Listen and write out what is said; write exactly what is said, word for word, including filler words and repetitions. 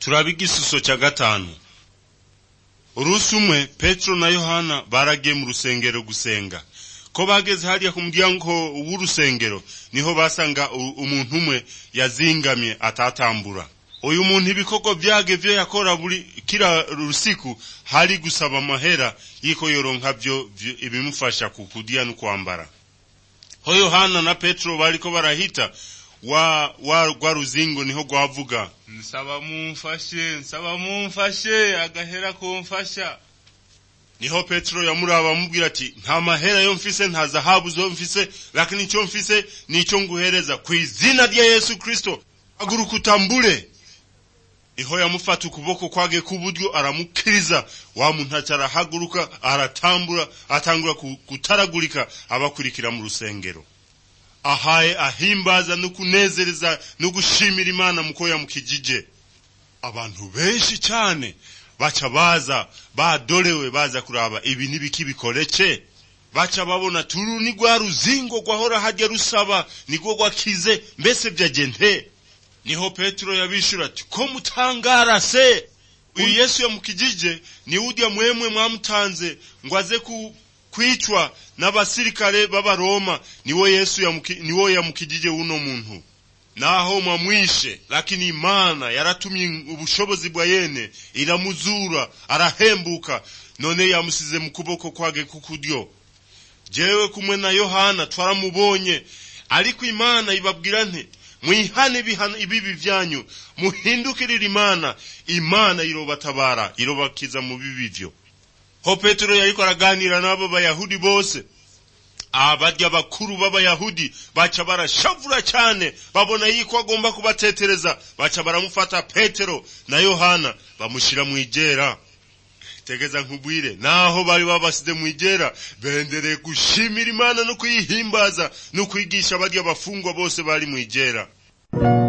Turabigisuso cha gatanu. Urusi umwe Petro na Yohana baragiye mu rusengero gusenga. Ko bageze hariya ku muryango w'urusengero niho basanga umuntu umwe yazingamye atatambura. Uyu muntu ibikoko byage byo yakora buri kira rusiku hari gusaba amahera yiko yoronka byo ibimufasha kukudia no kwambara. Ho Yohana na Petro bariko barahita wa wa gwa ruzingo niho gwavuga, nsaba mumfashe nsaba mumfashe agahera ko mfasha. Niho Petro yamuraba amubwira ati, nta mahera yo mfise nta zahabu zo mfise, lakini icyo mfise nico nguhereza ku izina rya Yesu Kristo aguruka utambure. Niho yamufata ukuboko kwage kuburyo aramukiriza, wa muntu atarahaguruka aratambura atangura kutaragurika abakurikira mu rusengero. Ahaye ahimbaza no kunezereza no gushimira Imana muko yamukijije. Abantu benshi cyane baca baza badorewe baza kuraba ibi nibiki bikorece. Baca babona turu ni gwa ruzingo gwahora hajya rusaba nigwo gwakize mbese byagente. Niho Petro yabishura ati, ko mutangara se uyu Yesu yamukijije ni udya mwemwe mwamutanze ngwaze ku kwicwa n'abasirikare baba Roma, niwo Yesu yamuki, niwo yamukijije uno muntu. Naho mwamwishe, lakini Imana yaratumye ubushobozi bwa yene iramuzura arahembuka, none yamusize mu kuboko kwage kukudyo. Jewe kumwe na Yohana twaramubonye, ariko Imana ibabwira nte, mwihane bihana ibibi vyanyu, muhindukirira Imana, Imana irobatabara irobakiza mu bibi vyo. Ho Petro yariko araganira nabo bayahudi bose. Abadya bakuru b'abayahudi baca barashavura cyane, babona yiko agomba kubatetereza, baca baramufata Petero na Yohana bamushira mu igera. Tegeza nkubwire, naho bari babasize mu igera bendereye gushimira Imana no kuyihimbaza no kwigisha abadya bafungwa bose bari mu igera.